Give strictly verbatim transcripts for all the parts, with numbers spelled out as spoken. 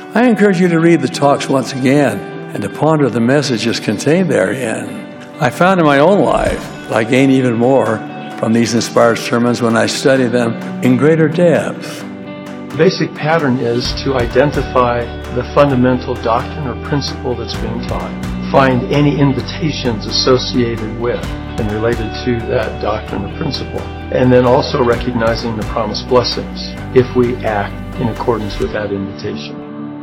I encourage you to read the talks once again and to ponder the messages contained therein. I found in my own life I gain even more from these inspired sermons when I study them in greater depth. The basic pattern is to identify the fundamental doctrine or principle that's being taught, find any invitations associated with and related to that doctrine or principle, and then also recognizing the promised blessings if we act in accordance with that invitation.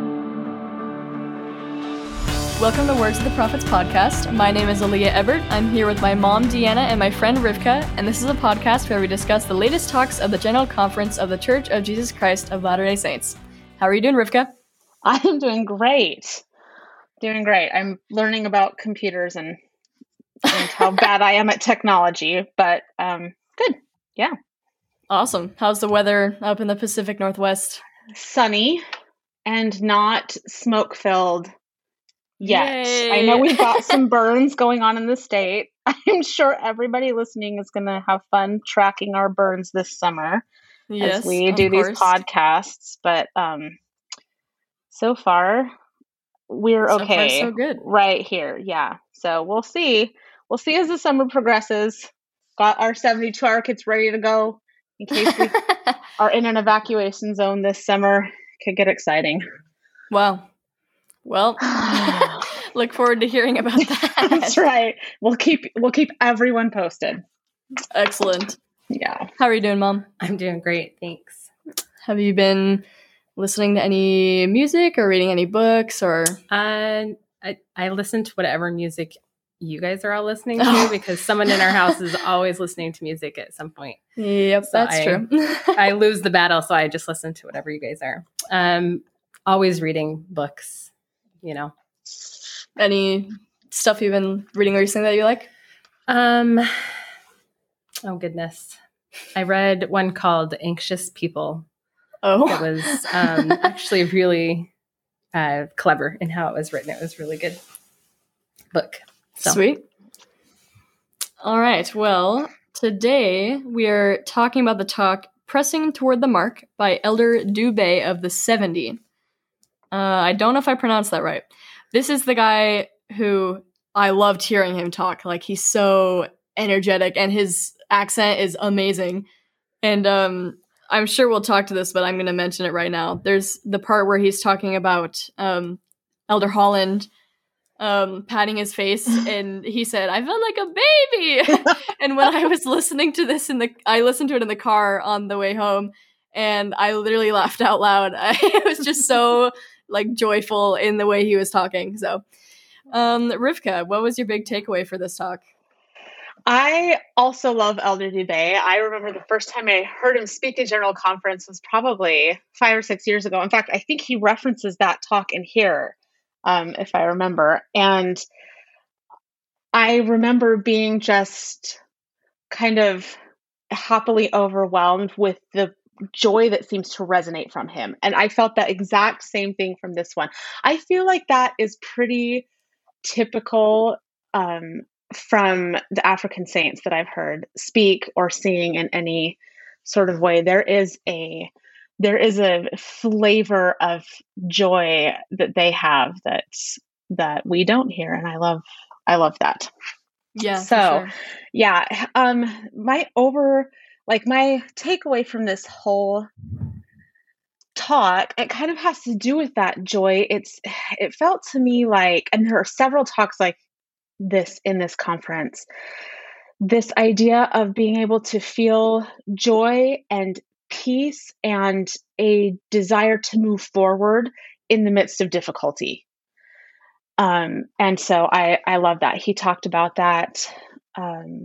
Welcome to Words of the Prophets podcast. My name is Aaliyah Ebert. I'm here with my mom, Deanna, and my friend, Rivka, and this is a podcast where we discuss the latest talks of the General Conference of the Church of Jesus Christ of Latter-day Saints. How are you doing, Rivka? I'm doing great. Doing great. I'm learning about computers and, and how bad I am at technology, but um, good. Yeah. Awesome. How's the weather up in the Pacific Northwest? Sunny and not smoke-filled yet. Yay. I know we've got some burns going on in the state. I'm sure everybody listening is going to have fun tracking our burns this summer yes, as we do course. these podcasts. But um, so far, we're so okay. So far, so good. Right here. Yeah. So we'll see. We'll see as the summer progresses. Got our seventy-two hour kits ready to go in case we are in an evacuation zone this summer. Could get exciting. Wow. Well, look forward to hearing about that. That's right. We'll keep we'll keep everyone posted. Excellent. Yeah. How are you doing, Mom? I'm doing great, thanks. Have you been listening to any music or reading any books or? Uh, I I listen to whatever music you guys are all listening to oh. because someone in our house is always listening to music at some point. Yep, so that's I, true. I lose the battle, so I just listen to whatever you guys are. Um, always reading books, you know. Any stuff you've been reading recently that you like? Um. Oh goodness, I read one called "Anxious People." Oh, it was um, actually really uh, clever in how it was written. It was a really good book. So. Sweet. All right. Well, today we are talking about the talk "Pressing Toward the Mark" by Elder Dubé of the seventy. Uh, I don't know if I pronounced that right. This is the guy who I loved hearing him talk. Like, he's so energetic and his accent is amazing. And um, I'm sure we'll talk to this, but I'm going to mention it right now. There's the part where he's talking about um, Elder Holland um, patting his face, and he said, "I felt like a baby." And when I was listening to this in the, I listened to it in the car on the way home, and I literally laughed out loud. I, it was just so like joyful in the way he was talking. So, um, Rivka, what was your big takeaway for this talk? I also love Elder Dubé. I remember the first time I heard him speak at General Conference was probably five or six years ago. In fact, I think he references that talk in here, um, if I remember. And I remember being just kind of happily overwhelmed with the joy that seems to resonate from him. And I felt that exact same thing from this one. I feel like that is pretty typical um, from the African saints that I've heard speak or sing in any sort of way. There is a there is a flavor of joy that they have that's that we don't hear, and I love I love that. Yeah. So, sure. yeah, um, my over like my takeaway from this whole talk, it kind of has to do with that joy. It's it felt to me like, and there are several talks like this in this conference, this idea of being able to feel joy and peace and a desire to move forward in the midst of difficulty. Um, and so I, I love that. He talked about that um,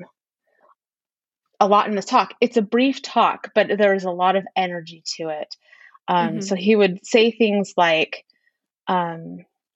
a lot in this talk. It's a brief talk, but there's a lot of energy to it. Um, Mm-hmm. So he would say things like, um,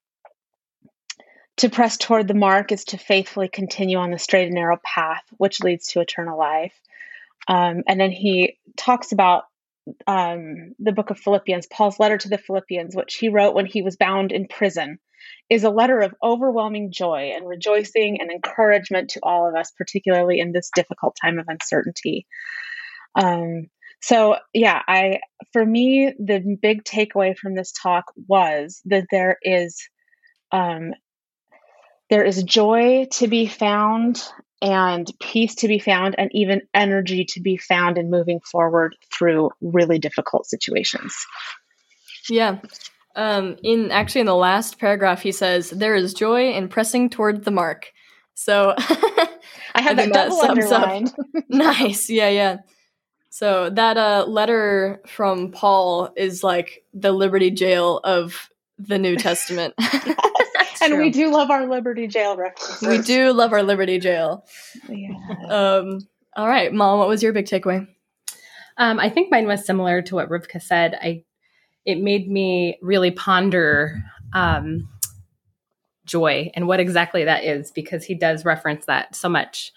to press toward the mark is to faithfully continue on the straight and narrow path, which leads to eternal life. Um, and then he talks about um, the book of Philippians, Paul's letter to the Philippians, which he wrote when he was bound in prison, is a letter of overwhelming joy and rejoicing and encouragement to all of us, particularly in this difficult time of uncertainty. Um, So yeah, I for me the big takeaway from this talk was that there is um, there is joy to be found and peace to be found and even energy to be found in moving forward through really difficult situations. Yeah. Um, in actually in the last paragraph, he says, there is joy in pressing toward the mark. So I have that double underlined. Nice. Yeah, yeah. So that uh, letter from Paul is like the Liberty Jail of the New Testament. Yes. And we do love our Liberty Jail references. We do love our Liberty Jail. Yeah. Um, all right, Mom, what was your big takeaway? Um, I think mine was similar to what Rivka said. I It made me really ponder um, joy and what exactly that is, because he does reference that so much.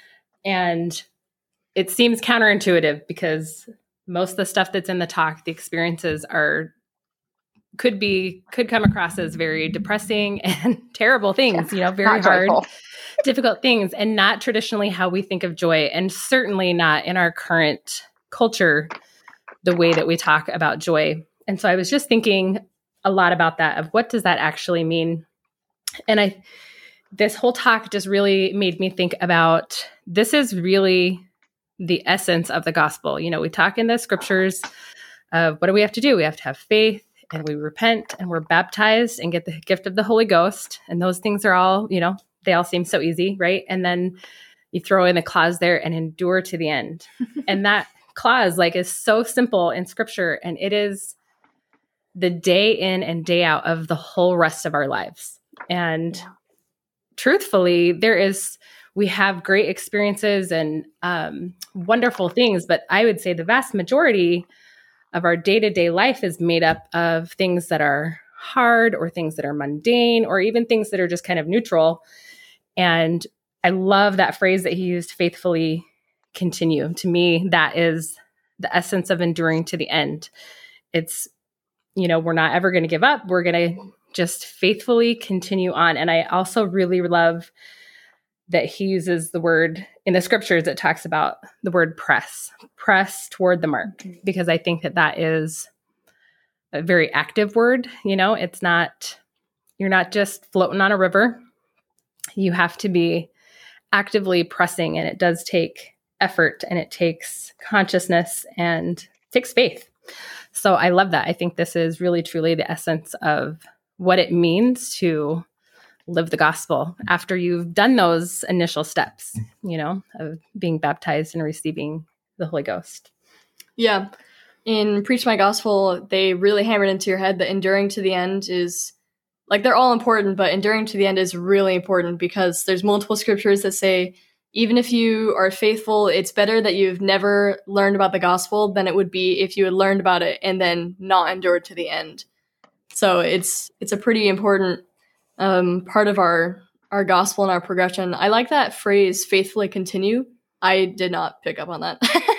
And it seems counterintuitive because most of the stuff that's in the talk, the experiences are could be could come across as very depressing and terrible things, yeah, you know, very hard, joyful. difficult things, and not traditionally how we think of joy, and certainly not in our current culture, the way that we talk about joy. And so I was just thinking a lot about that, of what does that actually mean? And I, this whole talk just really made me think about, this is really the essence of the gospel. You know, we talk in the scriptures of what do we have to do? We have to have faith, and we repent, and we're baptized and get the gift of the Holy Ghost. And those things are all, you know, they all seem so easy, right? And then you throw in the clause there, and endure to the end. And that clause like is so simple in scripture, and it is the day in and day out of the whole rest of our lives. And yeah. truthfully, there is, we have great experiences and um, wonderful things, but I would say the vast majority of our day-to-day life is made up of things that are hard, or things that are mundane, or even things that are just kind of neutral. And I love that phrase that he used, faithfully continue. To me, that is the essence of enduring to the end. It's, you know, we're not ever going to give up. We're going to just faithfully continue on. And I also really love that he uses the word in the scriptures that talks about the word press, press toward the mark, because I think that that is a very active word. You know, it's not, you're not just floating on a river. You have to be actively pressing, and it does take effort, and it takes consciousness, and it takes faith. So I love that. I think this is really, truly the essence of what it means to live the gospel after you've done those initial steps, you know, of being baptized and receiving the Holy Ghost. Yeah. In Preach My Gospel, they really hammered into your head that enduring to the end is, like, they're all important, but enduring to the end is really important, because there's multiple scriptures that say, even if you are faithful, it's better that you've never learned about the gospel than it would be if you had learned about it and then not endured to the end. So it's it's a pretty important um, part of our our gospel and our progression. I like that phrase, faithfully continue. I did not pick up on that.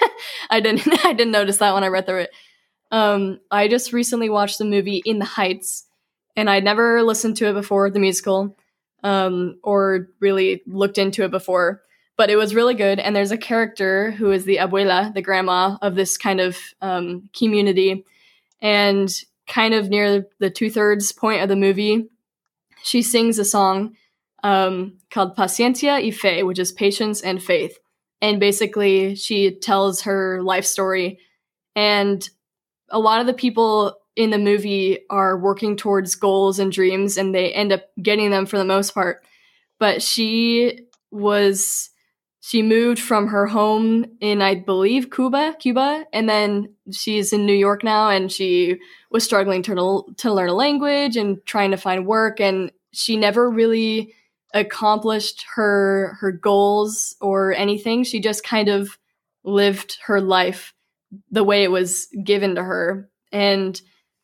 I didn't I didn't notice that when I read through it. Um, I just recently watched the movie In the Heights, and I'd never listened to it before, the musical, um, or really looked into it before. But it was really good, and there's a character who is the abuela, the grandma of this kind of um, community, and kind of near the two-thirds point of the movie, she sings a song um, called Paciencia y Fe, which is patience and faith. And basically, she tells her life story, and a lot of the people in the movie are working towards goals and dreams, and they end up getting them for the most part. But she was... She moved from her home in, I believe, Cuba, Cuba, and then she's in New York now, and she was struggling to, to learn a language and trying to find work, and she never really accomplished her her goals or anything. She just kind of lived her life the way it was given to her, and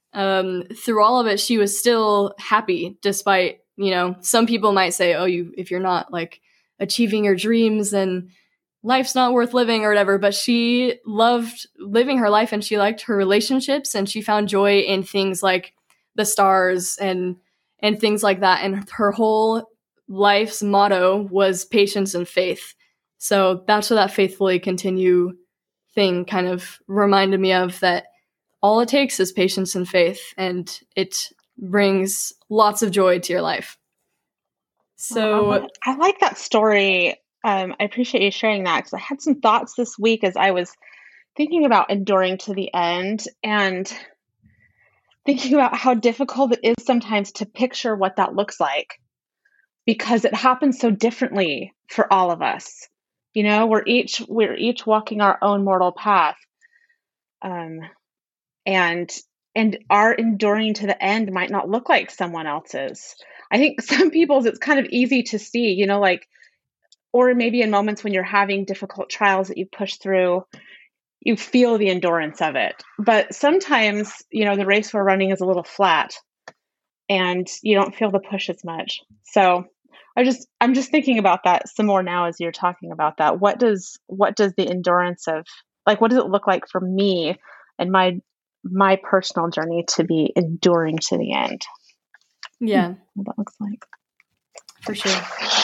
um, through all of it, she was still happy, despite, you know, some people might say, oh, you if you're not, like, achieving your dreams, and life's not worth living or whatever. But she loved living her life, and she liked her relationships, and she found joy in things like the stars and and things like that. And her whole life's motto was patience and faith. So that's where that faithfully continue thing kind of reminded me of that all it takes is patience and faith, and it brings lots of joy to your life. So I, I like that story. Um, I appreciate you sharing that, because I had some thoughts this week as I was thinking about enduring to the end, and thinking about how difficult it is sometimes to picture what that looks like, because it happens so differently for all of us. You know, we're each we're each walking our own mortal path, um, and and our enduring to the end might not look like someone else's. I think some people's it's kind of easy to see, you know, like, or maybe in moments when you're having difficult trials that you push through, you feel the endurance of it. But sometimes, you know, the race we're running is a little flat, and you don't feel the push as much. So I just I'm just thinking about that some more now as you're talking about that. What does what does the endurance of, like, what does it look like for me and my my personal journey to be enduring to the end? yeah, What that looks like. for sure.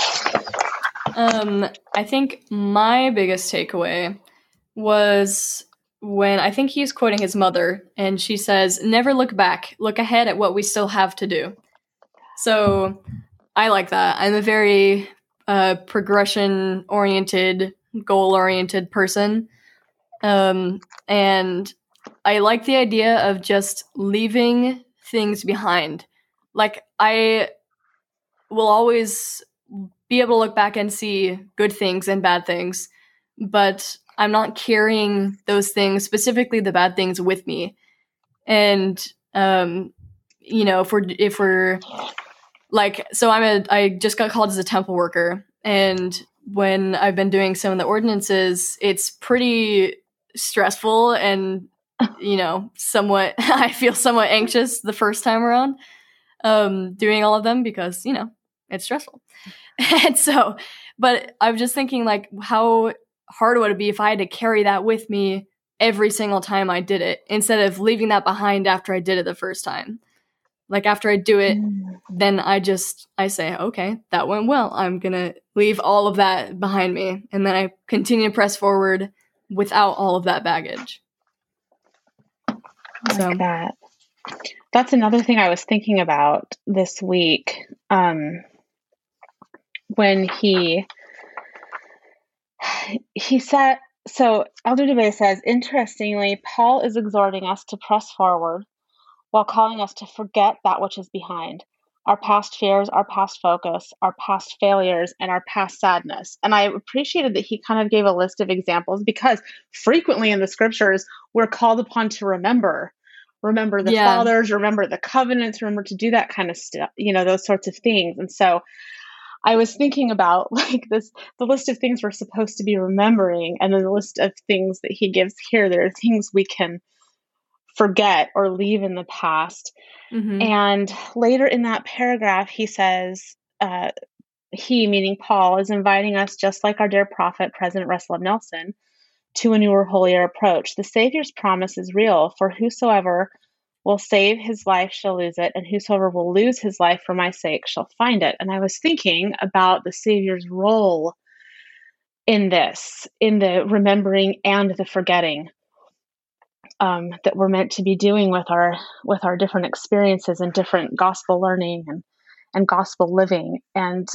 Um, I think my biggest takeaway was when I think he's quoting his mother, and she says, "Never look back, look ahead at what we still have to do." So I like that. I'm a very uh, progression-oriented, goal-oriented person. Um, and I like the idea of just leaving things behind. Like, I will always be able to look back and see good things and bad things, but I'm not carrying those things, specifically the bad things, with me. And, um, you know, if we're, if we're like, so I'm a, I just got called as a temple worker. And when I've been doing some of the ordinances, it's pretty stressful and, you know, somewhat, I feel somewhat anxious the first time around, um, doing all of them because, you know, it's stressful. And so, but I'm just thinking, like, how hard would it be if I had to carry that with me every single time I did it, instead of leaving that behind after I did it the first time? Like, after I do it, then I just, I say, okay, that went well. I'm going to leave all of that behind me. And then I continue to press forward without all of that baggage. I like So. that. That's another thing I was thinking about this week. Um, when he, he said, so Elder DeBay says, interestingly, Paul is exhorting us to press forward while calling us to forget that which is behind, our past fears, our past focus, our past failures, and our past sadness. And I appreciated that he kind of gave a list of examples, because frequently in the scriptures, we're called upon to remember, remember the Yeah. fathers, remember the covenants, remember to do that kind of stuff, you know, those sorts of things. And so I was thinking about, like, this, the list of things we're supposed to be remembering, and then the list of things that he gives here. There are things we can forget or leave in the past. Mm-hmm. And later in that paragraph, he says, uh, he, meaning Paul, is inviting us, just like our dear prophet, President Russell M. Nelson, to a newer, holier approach. The Savior's promise is real, for whosoever will save his life shall lose it, and whosoever will lose his life for my sake shall find it. And I was thinking about the Savior's role in this, in the remembering and the forgetting. Um, that we're meant to be doing with our with our different experiences and different gospel learning and and gospel living, and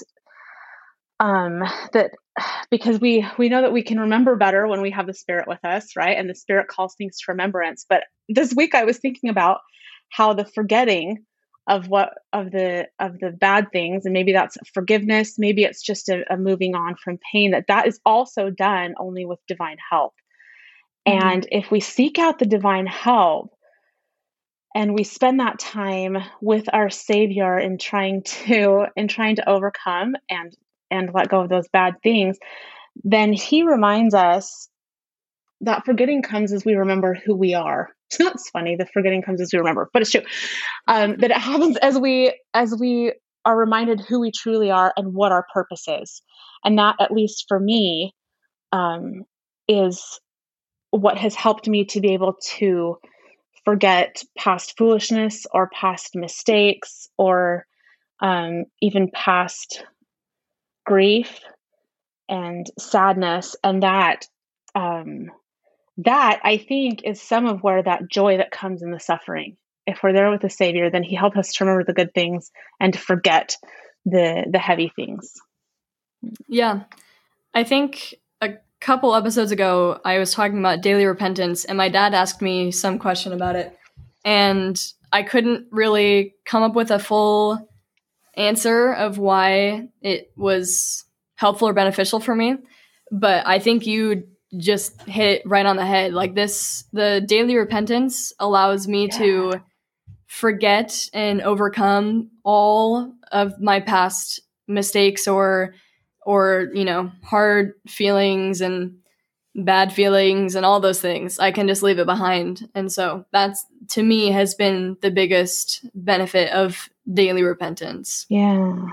um, that because we we know that we can remember better when we have the Spirit with us, right? And the Spirit calls things to remembrance. But this week I was thinking about how the forgetting of what of the of the bad things, and maybe that's forgiveness, maybe it's just a, a moving on from pain, that that is also done only with divine help. And if we seek out the divine help and we spend that time with our Savior in trying to in trying to overcome and and let go of those bad things, then he reminds us that forgetting comes as we remember who we are. It's funny, the forgetting comes as we remember, but it's true. Um, that it happens as we as we are reminded who we truly are and what our purpose is. And that, at least for me, um, is what has helped me to be able to forget past foolishness or past mistakes or um, even past grief and sadness, and that um, that, I think, is some of where that joy that comes in the suffering. If we're there with the Savior, then he helps us to remember the good things and to forget the the heavy things. Yeah. I think a couple episodes ago, I was talking about daily repentance, and my dad asked me some question about it. And I couldn't really come up with a full answer of why it was helpful or beneficial for me. But I think you just hit it right on the head. Like this, the daily repentance allows me yeah. to forget and overcome all of my past mistakes or, or, you know, hard feelings and bad feelings and all those things. I can just leave it behind. And so that's, to me, has been the biggest benefit of daily repentance. Yeah.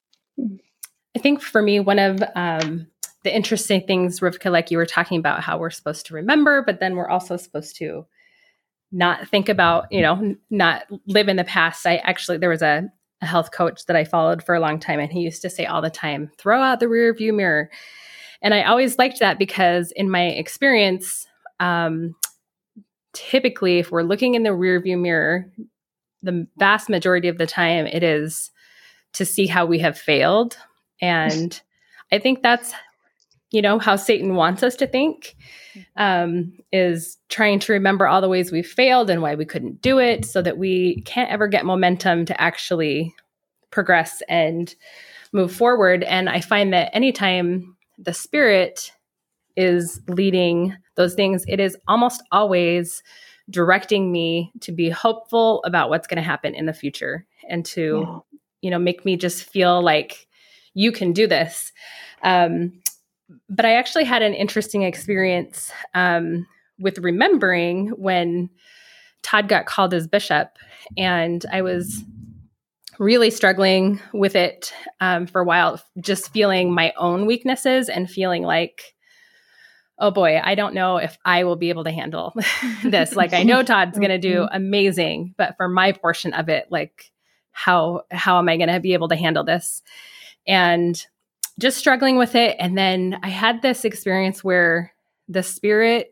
I think for me, one of um, the interesting things, Rivka, like you were talking about how we're supposed to remember, but then we're also supposed to not think about, you know, not live in the past. I actually, there was a, a health coach that I followed for a long time, and he used to say all the time, throw out the rear view mirror. And I always liked that because in my experience, um, typically if we're looking in the rear view mirror, the vast majority of the time it is to see how we have failed. And I think that's, you know, how Satan wants us to think, um, is trying to remember all the ways we failed and why we couldn't do it so that we can't ever get momentum to actually progress and move forward. And I find that anytime the Spirit is leading those things, it is almost always directing me to be hopeful about what's going to happen in the future and to, yeah. you know, make me just feel like you can do this. Um, but I actually had an interesting experience um, with remembering when Todd got called as bishop, and I was really struggling with it um, for a while, just feeling my own weaknesses and feeling like, oh boy, I don't know if I will be able to handle this. Like, I know Todd's going to do amazing, but for my portion of it, like, how, how am I going to be able to handle this? And just struggling with it. And then I had this experience where the Spirit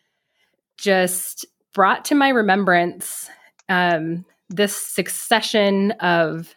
just brought to my remembrance um, this succession of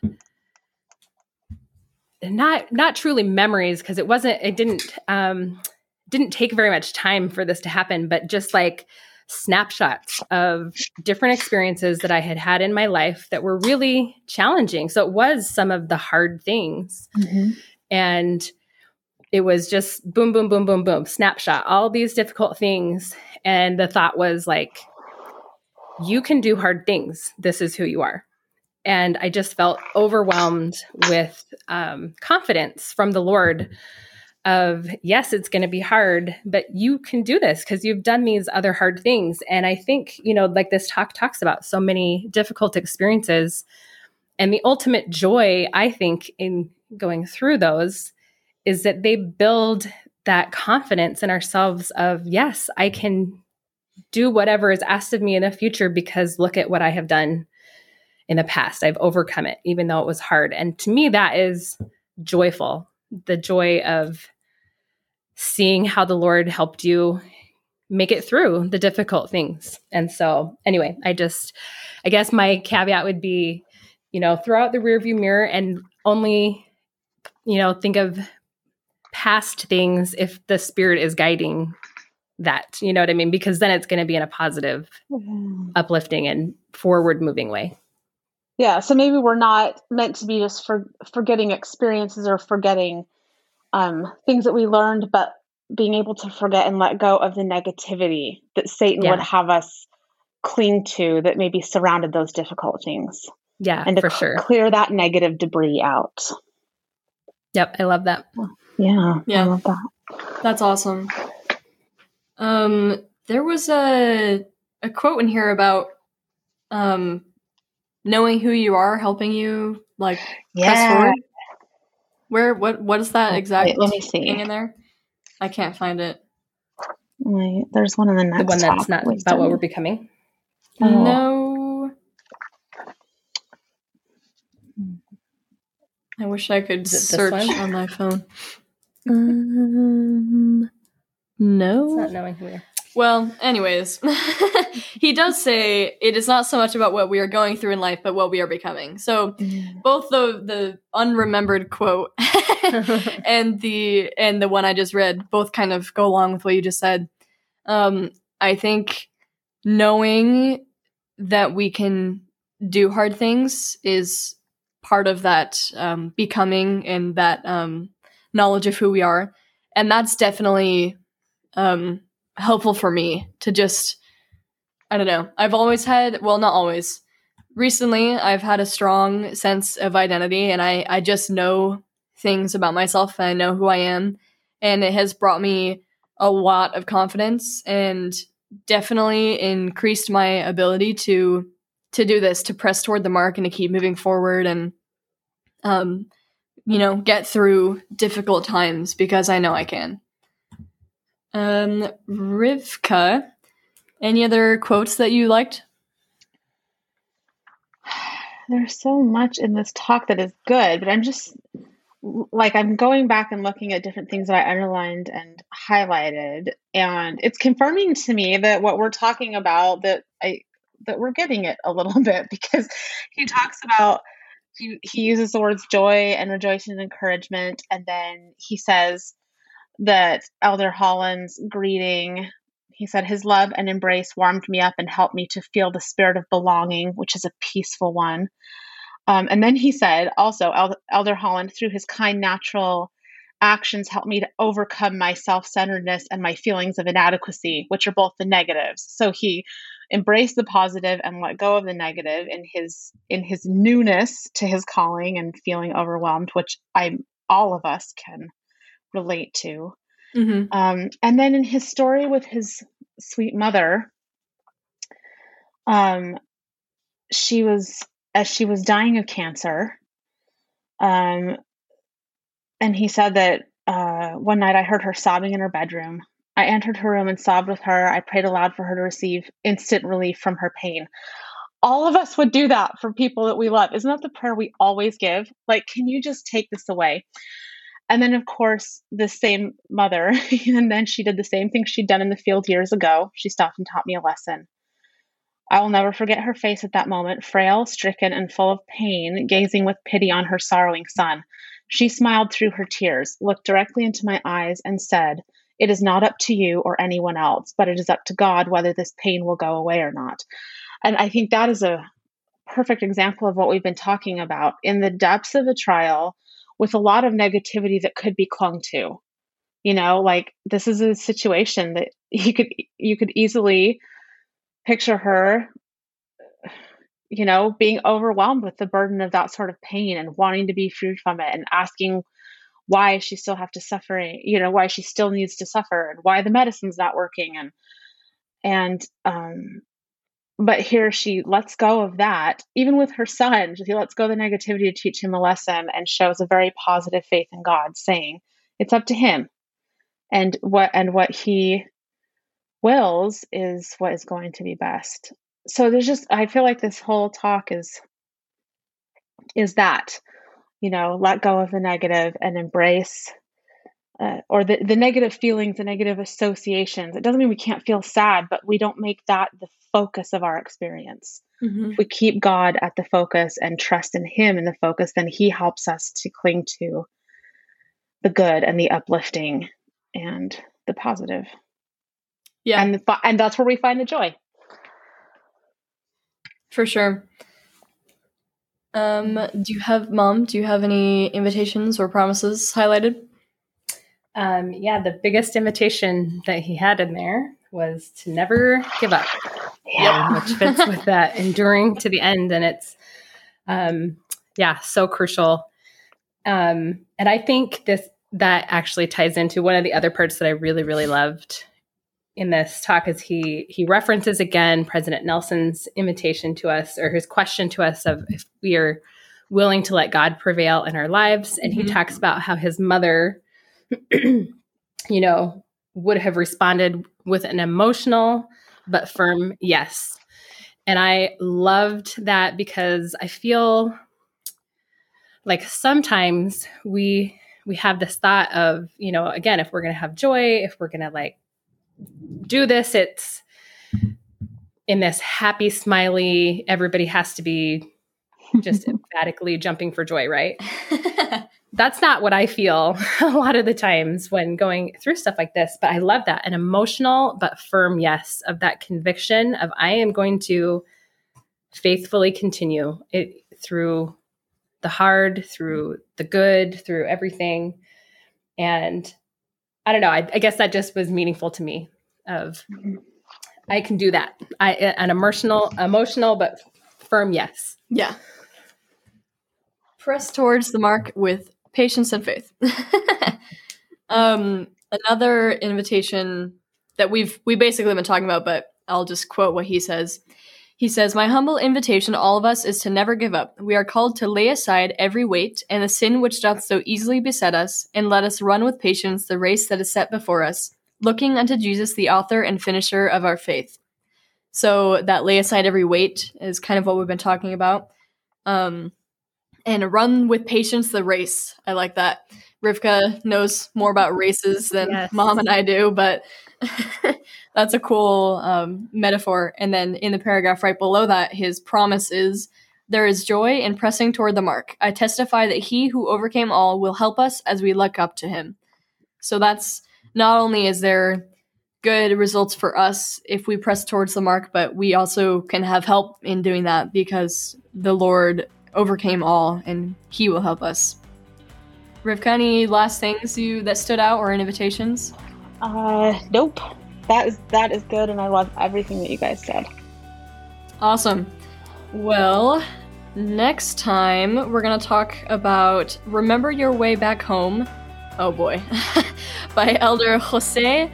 not, not truly memories, because it wasn't, it didn't, um, didn't take very much time for this to happen, but just like snapshots of different experiences that I had had in my life that were really challenging. So it was some of the hard things. Mm-hmm. And it was just boom, boom, boom, boom, boom, snapshot, all these difficult things. And the thought was like, you can do hard things. This is who you are. And I just felt overwhelmed with um, confidence from the Lord of, yes, it's going to be hard, but you can do this because you've done these other hard things. And I think, you know, like this talk talks about so many difficult experiences, and the ultimate joy, I think, in going through those is that they build that confidence in ourselves of, yes, I can do whatever is asked of me in the future because look at what I have done in the past. I've overcome it, even though it was hard. And to me, that is joyful. The joy of seeing how the Lord helped you make it through the difficult things. And so anyway, I just, I guess my caveat would be, you know, throw out the rearview mirror and only, you know, think of past things if the Spirit is guiding that, you know what I mean? Because then it's going to be in a positive, mm-hmm. uplifting and forward moving way. Yeah. So maybe we're not meant to be just for forgetting experiences or forgetting um, things that we learned, but being able to forget and let go of the negativity that Satan yeah. would have us cling to that maybe surrounded those difficult things. Yeah, and to for cl- sure. clear that negative debris out. Yep. I love that. Yeah. Yeah. I love that. That's awesome. Um, there was a, a quote in here about, um, knowing who you are, helping you like yeah. press forward. Where, what, what is that exact Wait, let me see. thing in there? I can't find it. Wait, there's one in the next The one that's talk. not Wisdom. about what we're becoming. Oh. No. I wish I could search on my phone. Um, no. It's not knowing who we are. Well, anyways, he does say it is not so much about what we are going through in life, but what we are becoming. So Mm. both the the unremembered quote and the and the one I just read both kind of go along with what you just said. Um, I think knowing that we can do hard things is part of that um, becoming and that um, knowledge of who we are, and that's definitely um, helpful for me to just, I don't know. I've always had, well, not always. Recently, I've had a strong sense of identity, and I, I just know things about myself, and I know who I am, and it has brought me a lot of confidence and definitely increased my ability to to do this, to press toward the mark and to keep moving forward and, um, you know, get through difficult times because I know I can. Um, Rivka, any other quotes that you liked? There's so much in this talk that is good, but I'm just like, I'm going back and looking at different things that I underlined and highlighted, and it's confirming to me that what we're talking about, that I that we're getting it a little bit, because he talks about, he, he uses the words joy and rejoicing and encouragement, and then he says that Elder Holland's greeting, he said, his love and embrace warmed me up and helped me to feel the spirit of belonging, which is a peaceful one. Um, and then he said also, El- Elder Holland, through his kind, natural actions, helped me to overcome my self-centeredness and my feelings of inadequacy, which are both the negatives. So he embraced the positive and let go of the negative in his in his newness to his calling and feeling overwhelmed, which I all of us can relate to. Mm-hmm. Um, and then in his story with his sweet mother, um, she was, as she was dying of cancer, um, and he said that uh, one night I heard her sobbing in her bedroom. I entered her room and sobbed with her. I prayed aloud for her to receive instant relief from her pain. All of us would do that for people that we love. Isn't that the prayer we always give? Like, can you just take this away? And then, of course, the same mother, and then she did the same thing she'd done in the field years ago. She stopped and taught me a lesson. I will never forget her face at that moment, frail, stricken, and full of pain, gazing with pity on her sorrowing son. She smiled through her tears, looked directly into my eyes, and said, "It is not up to you or anyone else, but it is up to God whether this pain will go away or not." And I think that is a perfect example of what we've been talking about. In the depths of a trial, with a lot of negativity that could be clung to, you know, like, this is a situation that you could you could easily picture her, you know, being overwhelmed with the burden of that sort of pain and wanting to be freed from it and asking why she still have to suffer, you know, why she still needs to suffer and why the medicine's not working. And, and, um, but here she lets go of that, even with her son. She lets go of the negativity to teach him a lesson and shows a very positive faith in God, saying it's up to him. And what, and what he wills is what is going to be best. So there's just, I feel like this whole talk is, is that, you know, let go of the negative and embrace, uh, or the, the negative feelings, the negative associations. It doesn't mean we can't feel sad, but we don't make that the focus of our experience. Mm-hmm. If we keep God at the focus and trust in him in the focus, then he helps us to cling to the good and the uplifting and the positive. Yeah. And, the, and that's where we find the joy. For sure. Um, do you have, Mom, do you have any invitations or promises highlighted? Um, yeah, the biggest invitation that he had in there was to never give up. Yeah. Which fits with that enduring to the end. And it's, um, yeah, so crucial. Um, and I think this, that actually ties into one of the other parts that I really, really loved in this talk is he, he references again, President Nelson's invitation to us, or his question to us of if we are willing to let God prevail in our lives. And Mm-hmm. he talks about how his mother, you know, would have responded with an emotional but firm yes. And I loved that because I feel like sometimes we we have this thought of, you know, again, if we're going to have joy, if we're going to like do this, it's in this happy, smiley, everybody has to be just emphatically jumping for joy, right? That's not what I feel a lot of the times when going through stuff like this, but I love that. An emotional but firm yes of that conviction of I am going to faithfully continue it through the hard, through the good, through everything. And I don't know, I, I guess that just was meaningful to me of I can do that. I an emotional, emotional but firm yes. Yeah. Press towards the mark with patience and faith. um, another invitation that we've we basically been talking about, but I'll just quote what he says. He says, "My humble invitation to all of us is to never give up. We are called to lay aside every weight and the sin which doth so easily beset us, and let us run with patience the race that is set before us, looking unto Jesus, the author and finisher of our faith." So that lay aside every weight is kind of what we've been talking about. Um, and run with patience the race. I like that. Rivka knows more about races than yes. Mom and I do, but that's a cool um, metaphor. And then in the paragraph right below that, his promise is, "There is joy in pressing toward the mark. I testify that he who overcame all will help us as we look up to him." So that's not only is there good results for us if we press towards the mark, but we also can have help in doing that because the Lord overcame all and he will help us. Rivka, any last things you that stood out or invitations? Uh, nope. That is that is good, and I love everything that you guys said. Awesome. Well, next time we're gonna talk about "Remember Your Way Back Home." Oh boy, by Elder Jose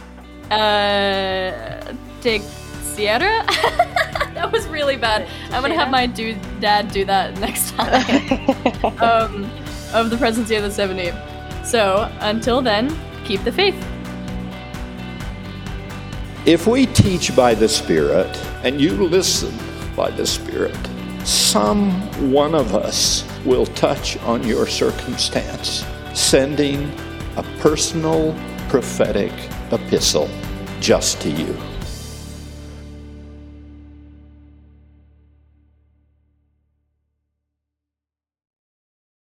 uh, Teixeira. That was really bad. I'm gonna have my dude dad do that next time. um, of the Presidency of the seventy. So until then, keep the faith. If we teach by the Spirit and you listen by the Spirit, some one of us will touch on your circumstance, sending a personal prophetic epistle just to you.